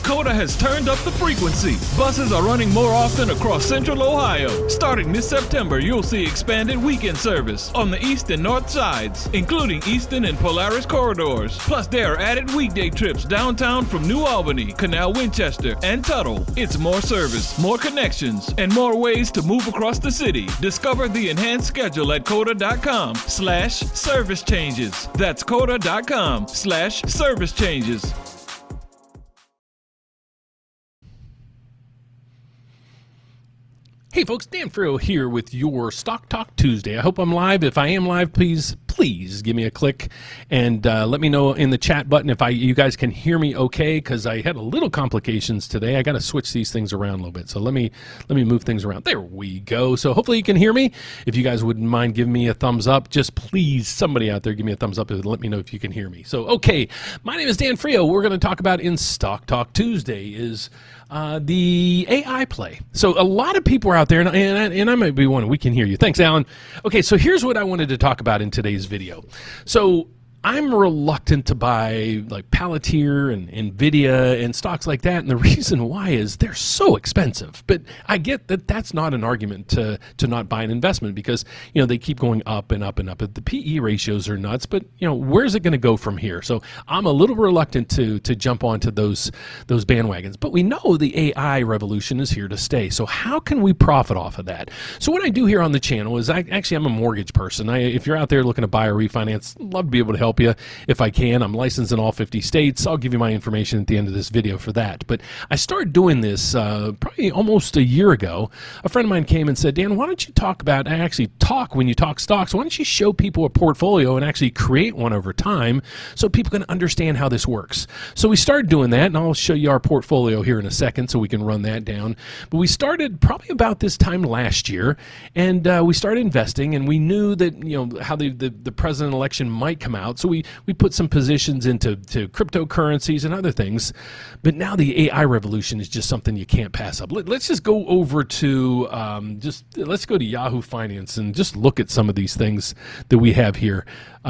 Coda has turned up the frequency. Buses are running more often across Central Ohio. Starting this September, you'll see expanded weekend service on the east and north sides, including Easton and Polaris corridors. Plus, there are added weekday trips downtown from New Albany, Canal Winchester, and Tuttle. It's more service, more connections, and more ways to move across the city. Discover the enhanced schedule at coda.com/service changes. That's coda.com/service changes. Hey folks, Dan Frio here with your Stock Talk Tuesday. I hope I'm live. If I am live, please give me a click and let me know in the chat button if you guys can hear me okay, because I had a little complications today. I got to switch these things around a little bit. So let me move things around. There we go. So hopefully you can hear me. If you guys wouldn't mind giving me a thumbs up, just please, somebody out there give me a thumbs up and let me know if you can hear me. So, okay, my name is Dan Frio. We're going to talk about in Stock Talk Tuesday is the AI play. So a lot of people are out there, and I might be one. We can hear you. Thanks, Alan. Okay, so here's what I wanted to talk about in today's video. So I'm reluctant to buy like Palantir and Nvidia and stocks like that, and the reason why is they're so expensive. But I get that that's not an argument to not buy an investment, because they keep going up and up and up. The PE ratios are nuts, but where's it going to go from here? So I'm a little reluctant to jump onto those bandwagons. But we know the AI revolution is here to stay. So how can we profit off of that? So what I do here on the channel is I'm a mortgage person. If you're out there looking to buy or refinance, I'd love to be able to help you if I can. I'm licensed in all 50 states. I'll give you my information at the end of this video for that. But I started doing this probably almost a year ago. A friend of mine came and said, Dan, why don't you talk when you talk stocks, why don't you show people a portfolio and actually create one over time so people can understand how this works? So we started doing that, and I'll show you our portfolio here in a second so we can run that down. But we started probably about this time last year, and we started investing, and we knew that how the president election might come out. So we put some positions into cryptocurrencies and other things, but now the AI revolution is just something you can't pass up. Let's just go over to let's go to Yahoo Finance and just look at some of these things that we have here.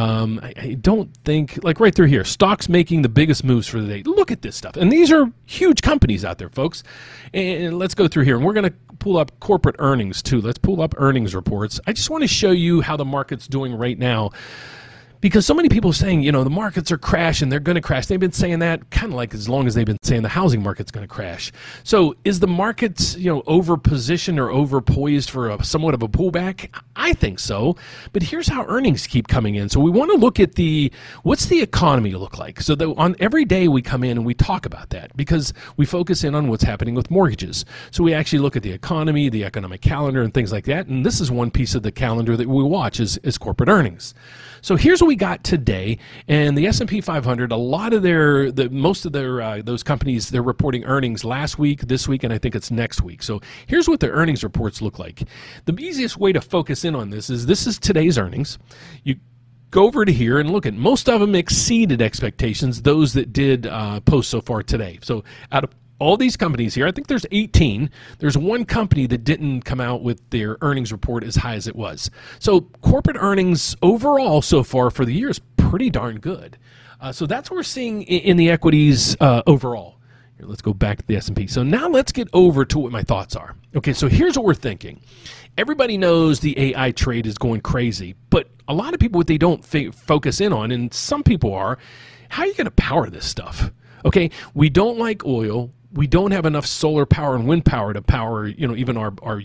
I don't think, like right through here, stocks making the biggest moves for the day. Look at this stuff, and these are huge companies out there, folks. And let's go through here, and we're going to pull up corporate earnings too. Let's pull up earnings reports. I just want to show you how the market's doing right now, because so many people are saying, the markets are crashing, they're going to crash. They've been saying that kind of like as long as they've been saying the housing market's going to crash. So is the markets, over positioned or over poised for somewhat of a pullback? I think so. But here's how earnings keep coming in. So we want to look at what's the economy look like? So that on every day we come in and we talk about that, because we focus in on what's happening with mortgages. So we actually look at the economy, the economic calendar, and things like that. And this is one piece of the calendar that we watch is corporate earnings. So here's what we got today, and the S&P 500. A lot of most of their those companies, they're reporting earnings last week, this week, and I think it's next week. So here's what their earnings reports look like. The easiest way to focus in on this is today's earnings. You go over to here and look at, most of them exceeded expectations, those that did post so far today. So out of all these companies here, I think there's 18. There's one company that didn't come out with their earnings report as high as it was. So corporate earnings overall so far for the year is pretty darn good. So that's what we're seeing in the equities overall. Here, let's go back to the S&P. So now let's get over to what my thoughts are. Okay, so here's what we're thinking. Everybody knows the AI trade is going crazy, but a lot of people, what they don't focus in on, and some people are, how are you going to power this stuff? Okay, we don't like oil. We don't have enough solar power and wind power to power, even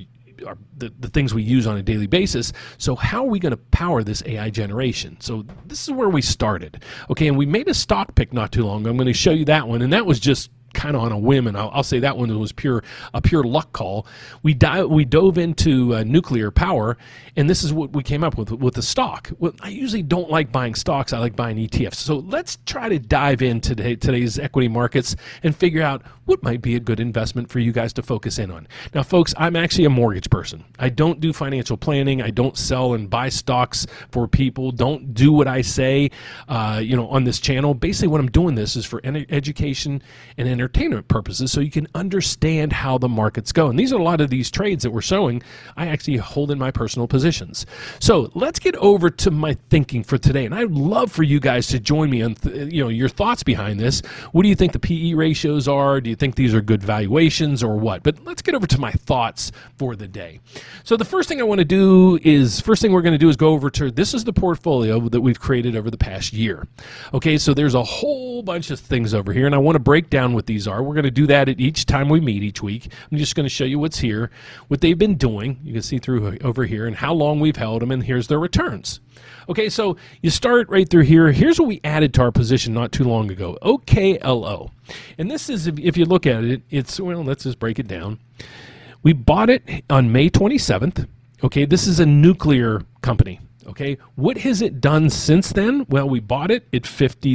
the things we use on a daily basis. So how are we going to power this AI generation? So this is where we started. Okay, and we made a stock pick not too long ago. I'm going to show you that one, and that was just kind of on a whim, and I'll say that one was a pure luck call. We dove into nuclear power, and this is what we came up with the stock. Well, I usually don't like buying stocks. I like buying ETFs. So let's try to dive into today's equity markets and figure out what might be a good investment for you guys to focus in on. Now, folks, I'm actually a mortgage person. I don't do financial planning. I don't sell and buy stocks for people. Don't do what I say, on this channel. Basically, what I'm doing this is for education and entertainment purposes so you can understand how the markets go. And these are a lot of these trades that we're showing I actually hold in my personal positions. So let's get over to my thinking for today. And I'd love for you guys to join me on your thoughts behind this. What do you think the PE ratios are? Do you think these are good valuations or what? But let's get over to my thoughts for the day. So the first thing we're going to do is go over to, this is the portfolio that we've created over the past year. Okay, so there's a whole bunch of things over here, and I want to break down what these are. We're going to do that at each time we meet each week. I'm just going to show you what's here, what they've been doing. You can see through over here, and how long we've held them, and here's their returns. Okay, so you start right through here. Here's what we added to our position not too long ago, OKLO. And this is, if you look at it, let's just break it down. We bought it on May 27th. Okay, this is a nuclear company. Okay, what has it done since then? Well, we bought it at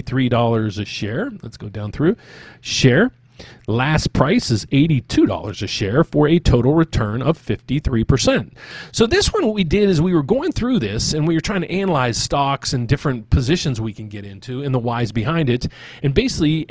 $53 a share. Let's go down through. Share. Last price is $82 a share for a total return of 53%. So this one, what we did is we were going through this and we were trying to analyze stocks and different positions we can get into and the whys behind it. And basically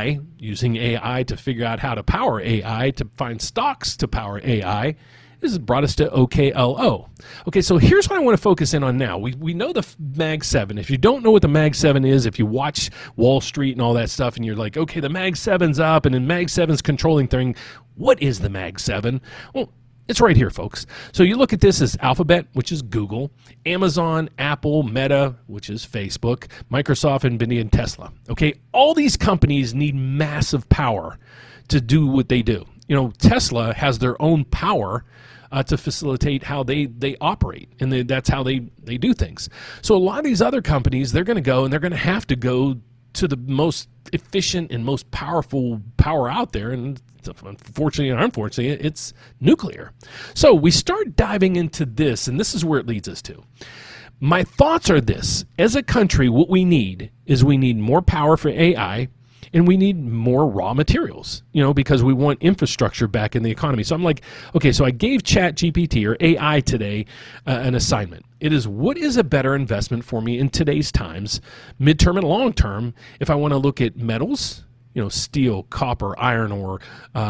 using AI to figure out how to power AI, to find stocks to power AI, this has brought us to OKLO. Okay, so here's what I want to focus in on now. We know the Mag 7. If you don't know what the Mag 7 is, if you watch Wall Street and all that stuff and you're like, okay, the Mag 7's up and then Mag 7's controlling thing, what is the Mag 7? Well, it's right here, folks. So you look at this as Alphabet, which is Google, Amazon, Apple, Meta, which is Facebook, Microsoft, NVIDIA, and Tesla. Okay, all these companies need massive power to do what they do. Tesla has their own power to facilitate how they operate, and that's how they do things. So a lot of these other companies, they're going to go and they're going to have to go to the most efficient and most powerful power out there, and unfortunately or unfortunately, it's nuclear. So we start diving into this, and this is where it leads us to. My thoughts are this. As a country, what we need is more power for AI, and we need more raw materials, because we want infrastructure back in the economy. So I'm like, okay, so I gave ChatGPT or AI today an assignment. It is, what is a better investment for me in today's times, midterm and long term, if I want to look at metals, steel, copper, iron ore,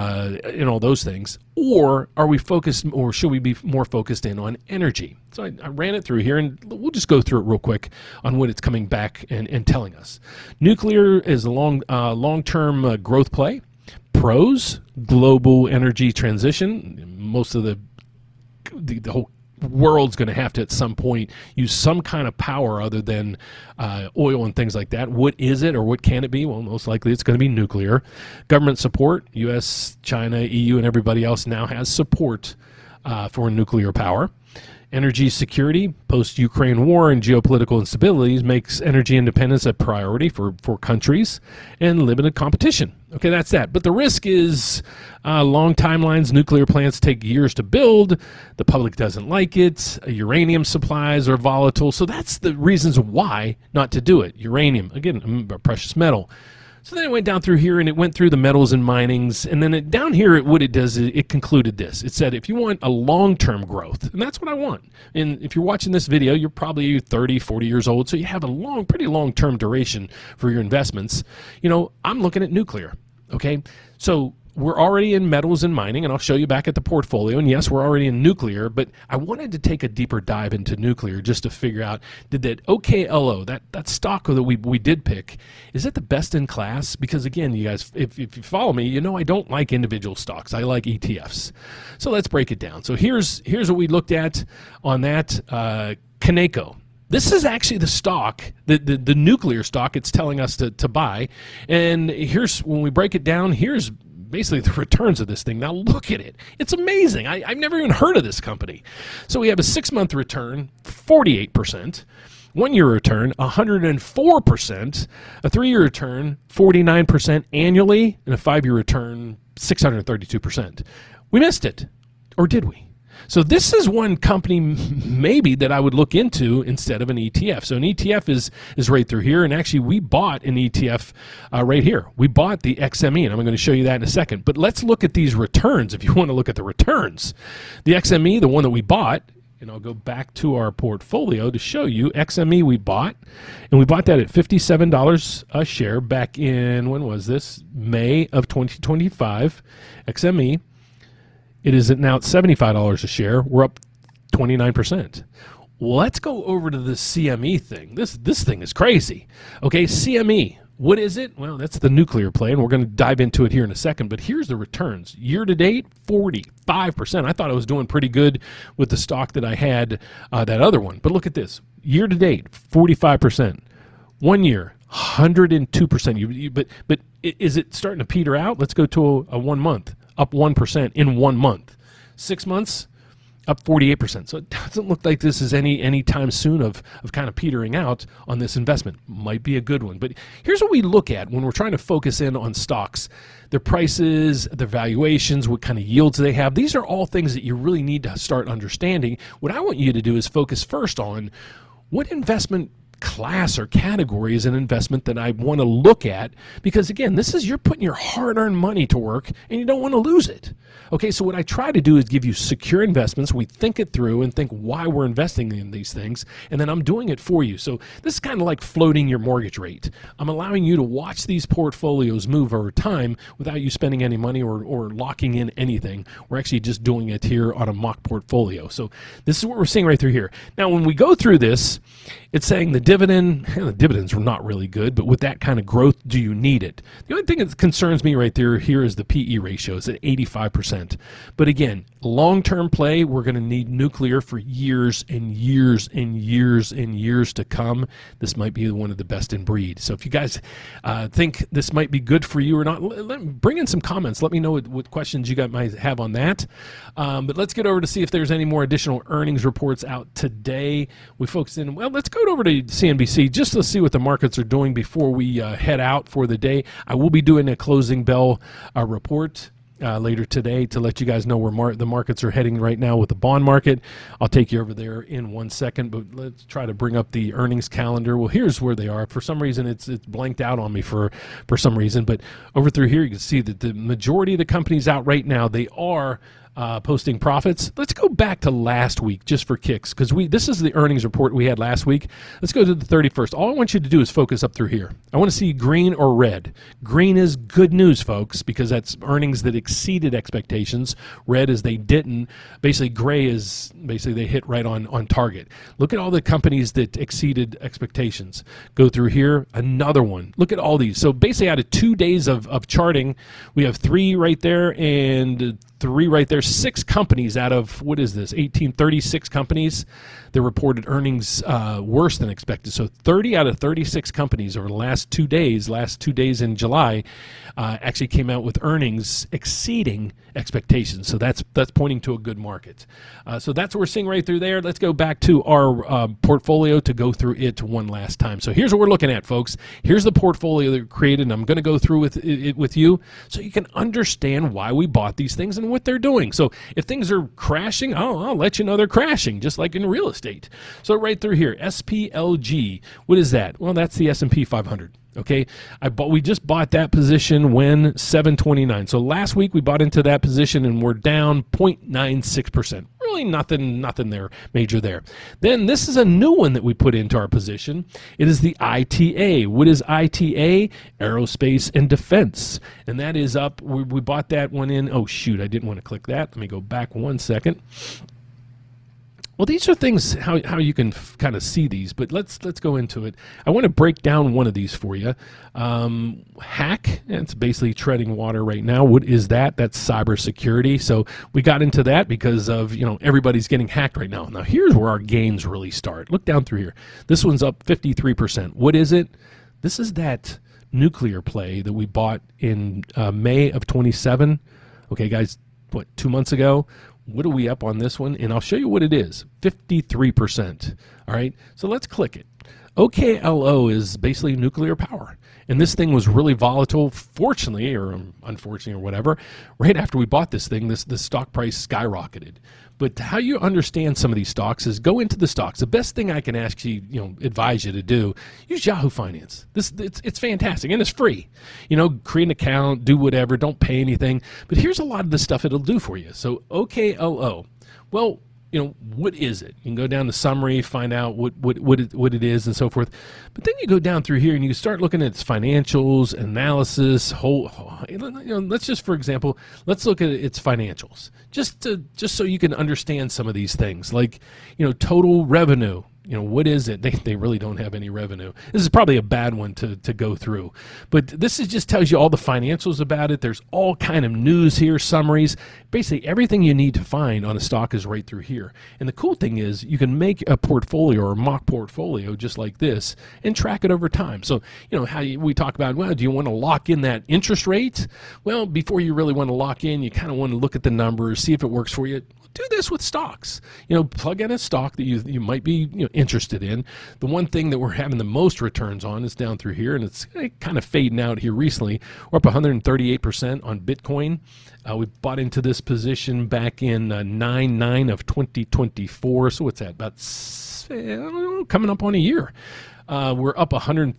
those things, or are we focused, or should we be more focused in on energy? So I ran it through here, and we'll just go through it real quick on what it's coming back and telling us. Nuclear is a long-term growth play. Pros, global energy transition. Most of the whole world's going to have to at some point use some kind of power other than oil and things like that. What is it, or what can it be? Well, most likely it's going to be nuclear. Government support, U.S., China, EU, and everybody else now has support for nuclear power. Energy security, post-Ukraine war and geopolitical instabilities makes energy independence a priority for countries, and limited competition. Okay, that's that. But the risk is long timelines. Nuclear plants take years to build. The public doesn't like it. Uranium supplies are volatile. So that's the reasons why not to do it. Uranium, again, a precious metal. So then it went down through here, and it went through the metals and minings, and then down here, what it does is it concluded this. It said, if you want a long-term growth, and that's what I want, and if you're watching this video, you're probably 30, 40 years old, so you have a pretty long-term duration for your investments. I'm looking at nuclear, okay? So we're already in metals and mining, and I'll show you back at the portfolio, and yes, we're already in nuclear, but I wanted to take a deeper dive into nuclear just to figure out, did that OKLO, that stock that we did pick, is it the best in class? Because again, you guys, if you follow me, I don't like individual stocks. I like ETFs. So let's break it down. So here's what we looked at on that. Conoco. This is actually the stock, the nuclear stock it's telling us to buy. And here's, when we break it down, here's basically the returns of this thing. Now look at it. It's amazing. I've never even heard of this company. So we have a 6-month return, 48%, 1-year return, 104%, a 3-year return, 49% annually, and a 5-year return, 632%. We missed it. Or did we? So this is one company maybe that I would look into instead of an ETF. So an ETF is right through here, and actually we bought an ETF right here. We bought the XME, and I'm going to show you that in a second. But let's look at these returns if you want to look at the returns. The XME, the one that we bought, and I'll go back to our portfolio to show you XME we bought, and we bought that at $57 a share back in, when was this? May of 2025, XME. It is now at $75 a share. We're up 29%. Let's go over to the CME thing. This thing is crazy. Okay, CME. What is it? Well, that's the nuclear play, and we're going to dive into it here in a second. But here's the returns. Year to date, 45%. I thought I was doing pretty good with the stock that I had, that other one. But look at this. Year to date, 45%. 1 year, 102%. But is it starting to peter out? Let's go to a 1 month, up 1% in 1 month. 6 months, up 48%. So it doesn't look like this is any time soon of kind of petering out on this investment. Might be a good one. But here's what we look at when we're trying to focus in on stocks. Their prices, their valuations, what kind of yields they have. These are all things that you really need to start understanding. What I want you to do is focus first on what investment class or category is an investment that I want to look at, because again, you're putting your hard-earned money to work and you don't want to lose it. Okay, so what I try to do is give you secure investments. We think it through and think why we're investing in these things, and then I'm doing it for you. So this is kind of like floating your mortgage rate. I'm allowing you to watch these portfolios move over time without you spending any money or locking in anything. We're actually just doing it here on a mock portfolio. So this is what we're seeing right through here. Now, when we go through this, it's saying the dividends were not really good, but with that kind of growth, do you need it? The only thing that concerns me right there here is the PE ratio. It's at 85%. But again, long-term play, we're going to need nuclear for years and years and years and years to come. This might be one of the best in breed. So if you guys think this might be good for you or not, bring in some comments. Let me know what questions you guys might have on that. But let's get over to see if there's any more additional earnings reports out today. We focus in, well, let's go over to CNBC just to see what the markets are doing before we head out for the day. I will be doing a closing bell report later today to let you guys know where the markets are heading right now with the bond market. I'll take you over there in 1 second, but let's try to bring up the earnings calendar. Well, here's where they are. For some reason, it's blanked out on me for some reason, but over through here, you can see that the majority of the companies out right now, they are posting profits. Let's go back to last week just for kicks, because this is the earnings report we had last week. Let's go to the 31st. All I want you to do is focus up through here. I want to see green or red. Green is good news, folks, because that's earnings that exceeded expectations. Red is they didn't. Basically, gray is basically they hit right on target. Look at all the companies that exceeded expectations. Go through here, another one. Look at all these. So basically out of 2 days of charting, we have 3 right there and 3 right there. 6 companies out of, 36 companies that reported earnings worse than expected. So 30 out of 36 companies over the last 2 days in July actually came out with earnings exceeding expectations. So that's pointing to a good market. So that's what we're seeing right through there. Let's go back to our portfolio to go through it one last time. So here's what we're looking at, folks. Here's the portfolio that we created, and I'm going to go through it with you so you can understand why we bought these things and what they're doing. So if things are crashing, I'll let you know they're crashing, just like in real estate. So right through here, SPLG, what is that? Well, that's the S&P 500. Okay, we just bought that position when 729. So last week we bought into that position and we're down 0.96%. Really nothing there major there. Then this is a new one that we put into our position. It is the ITA. What is ITA? Aerospace and Defense. And that is up. We bought that one in. Oh, shoot, I didn't want to click that. Let me go back 1 second. Well, these are things how you can kind of see these, but let's go into it. I want to break down one of these for you. Hack, it's basically treading water right now. What is that? That's cybersecurity. So we got into that because of, everybody's getting hacked right now. Now, here's where our gains really start. Look down through here. This one's up 53%. What is it? This is that nuclear play that we bought in May of 27. Okay, guys, 2 months ago? What are we up on this one? And I'll show you what it is, 53%. All right, so let's click it. OKLO is basically nuclear power. And this thing was really volatile, fortunately, or unfortunately, or whatever. Right after we bought this thing, this stock price skyrocketed. But how you understand some of these stocks is go into the stocks. The best thing I can actually, advise you to do, use Yahoo Finance. It's fantastic, and it's free. Create an account, do whatever, don't pay anything. But here's a lot of the stuff it'll do for you. So OKLO. Well, what is it? You can go down to summary, find out what it is and so forth. But then you go down through here and you start looking at its financials, analysis, let's just, for example, let's look at its financials just so you can understand some of these things, like, total revenue. What is it? They really don't have any revenue. This is probably a bad one to go through. But this just tells you all the financials about it. There's all kind of news here, summaries. Basically, everything you need to find on a stock is right through here. And the cool thing is you can make a portfolio or a mock portfolio just like this and track it over time. So, we talk about, well, do you want to lock in that interest rate? Well, before you really want to lock in, you kind of want to look at the numbers, see if it works for you. Do this with stocks. Plug in a stock that you might be interested in. The one thing that we're having the most returns on is down through here, and it's kind of fading out here recently. We're up 138% on Bitcoin. We bought into this position back in 9/9 of 2024. So what's that? About coming up on a year. We're up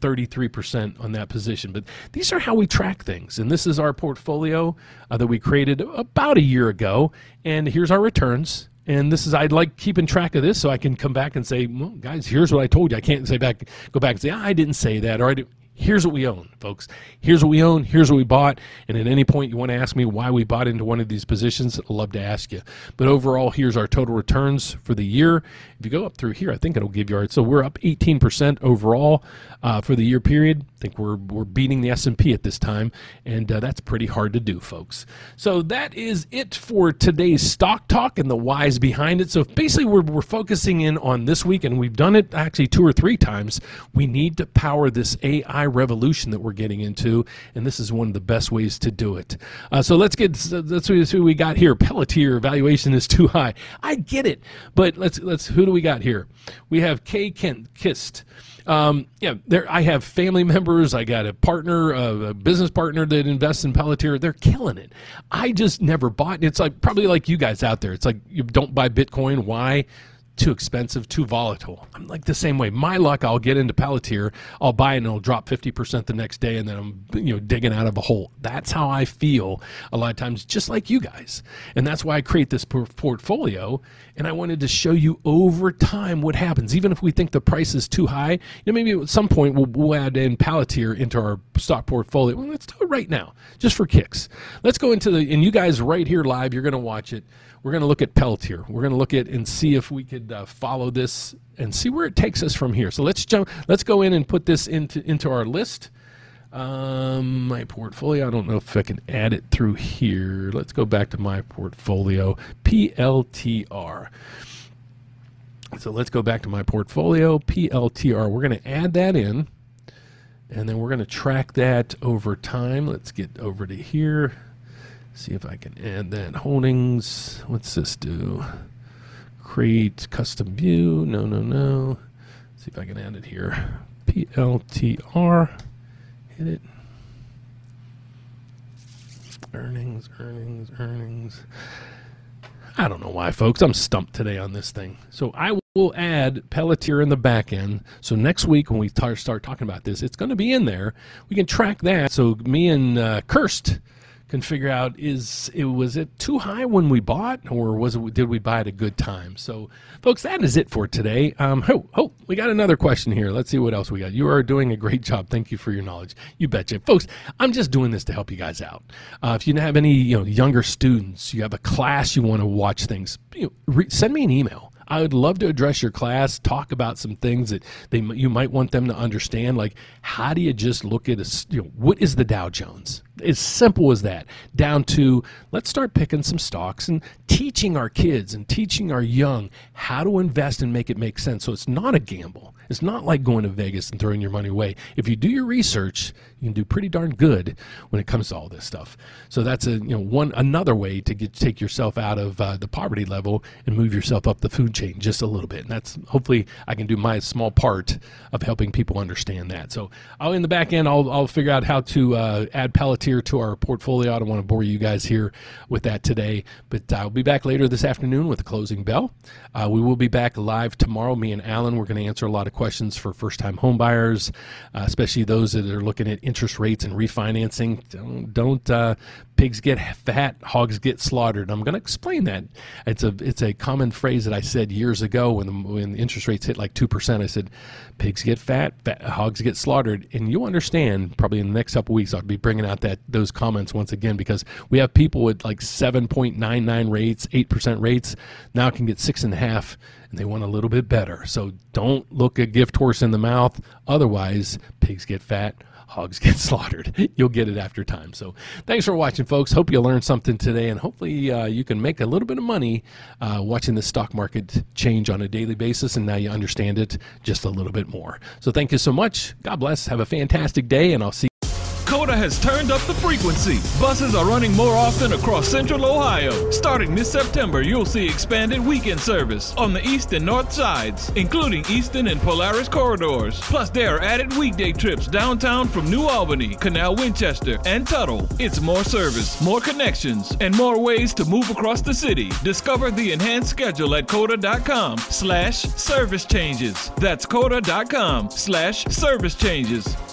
133% on that position. But these are how we track things. And this is our portfolio that we created about a year ago. And here's our returns. And I like keeping track of this so I can come back and say, well, guys, here's what I told you. I can't go back and say, I didn't say that, or here's what we own, folks. Here's what we own. Here's what we bought. And at any point you want to ask me why we bought into one of these positions, I'd love to ask you. But overall, here's our total returns for the year. If you go up through here, I think it'll give you so we're up 18% overall for the year period. I think we're beating the S&P at this time, and that's pretty hard to do, folks. So that is it for today's Stock Talk and the whys behind it. So basically, we're focusing in on this week, and we've done it actually 2 or 3 times. We need to power this AI revolution that we're getting into, and this is one of the best ways to do it. So let's see what we got here. Palantir valuation is too high. I get it, but let's who do we got here? We have K. Kist. I have family members. I got a partner, a business partner that invests in Palantir. They're killing it. I just never bought. It's probably like you guys out there. It's like you don't buy Bitcoin. Why? Too expensive, too volatile. I'm like the same way. My luck, I'll get into Palantir, I'll buy it and it'll drop 50% the next day, and then I'm digging out of a hole. That's how I feel a lot of times, just like you guys. And that's why I create this portfolio, and I wanted to show you over time what happens. Even if we think the price is too high, maybe at some point we'll add in Palantir into our stock portfolio. Well, let's do it right now, just for kicks. Let's go into and you guys right here live, you're going to watch it. We're going to look at Palantir. We're going to look at and see if we could follow this and see where it takes us from here. So let's go in and put this into our list. My portfolio, I don't know if I can add it through here. Let's go back to my portfolio, PLTR. So let's go back to my portfolio, PLTR. We're going to add that in, and then we're going to track that over time. Let's get over to here. See if I can add that. Holdings. What's this do? Create custom view. No. See if I can add it here. PLTR. Hit it. Earnings. I don't know why, folks. I'm stumped today on this thing. So I will add Palantir in the back end. So next week when we start talking about this, it's going to be in there. We can track that. So me and Kirst can figure out, was it too high when we bought, or did we buy at a good time? So, folks, that is it for today. We got another question here. Let's see what else we got. You are doing a great job. Thank you for your knowledge. You betcha. Folks, I'm just doing this to help you guys out. If you have any younger students, you have a class you want to watch things, send me an email. I would love to address your class, talk about some things that you might want them to understand, like how do you just look at what is the Dow Jones? As simple as that, down to let's start picking some stocks and teaching our kids and teaching our young how to invest and make it make sense. So it's not a gamble. It's not like going to Vegas and throwing your money away. If you do your research, you can do pretty darn good when it comes to all this stuff. So that's another way to take yourself out of the poverty level and move yourself up the food chain just a little bit. And that's hopefully I can do my small part of helping people understand that. So in the back end, I'll figure out how to add Palantir to our portfolio. I don't want to bore you guys here with that today, but I'll be back later this afternoon with the closing bell. We will be back live tomorrow. Me and Alan, we're going to answer a lot of questions for first-time home buyers, especially those that are looking at interest rates and refinancing. Don't pigs get fat, hogs get slaughtered. I'm going to explain that. It's a common phrase that I said years ago when interest rates hit like 2%. I said, pigs get fat, hogs get slaughtered. And you'll understand probably in the next couple weeks I'll be bringing out those comments once again, because we have people with like 7.99 rates, 8% rates. Now it can get 6.5%, and they want a little bit better. So don't look a gift horse in the mouth. Otherwise, pigs get fat, hogs get slaughtered. You'll get it after time. So thanks for watching, folks. Hope you learned something today, and hopefully you can make a little bit of money watching the stock market change on a daily basis, and now you understand it just a little bit more. So thank you so much. God bless. Have a fantastic day, and I'll see you. COTA has turned up the frequency. Buses are running more often across Central Ohio. Starting this September, you'll see expanded weekend service on the east and north sides, including Easton and Polaris corridors. Plus, there are added weekday trips downtown from New Albany, Canal Winchester, and Tuttle. It's more service, more connections, and more ways to move across the city. Discover the enhanced schedule at COTA.com/service changes. That's COTA.com/service changes.